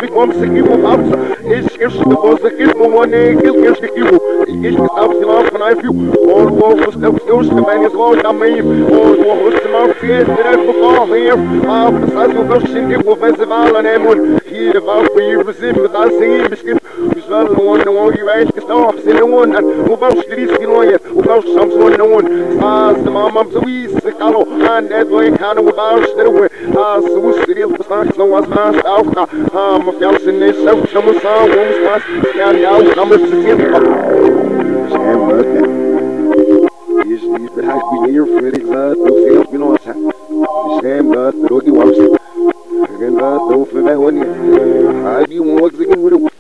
Ele come se que o papo, esquece do bolso aqui, como o nem que ele esquece que o esquece que estava se lá para nós viu. Ou o rosto que os também logo também, ou o rosto mal fez, direto pro carro, e a passagem o gosto sem que o festival, né, mano? E vai para você, me dá assim, bisquito. Os velhos não you ask que estão oferecendo o gosto de risco que não é, o gosto de Samson não é. Faz de mamãe, so isso, se calou, and é do encano, o gosto de rua. Se o cirilo passar, que são as mãos da alca. Uma fiel sem nesse, eu chamo só, vamos lá, se calhar, o chamo se sente. Is the hash be near for exat, no self be no sa. Same but the road you want. Again, don't feel my honey. How do you want to get rid of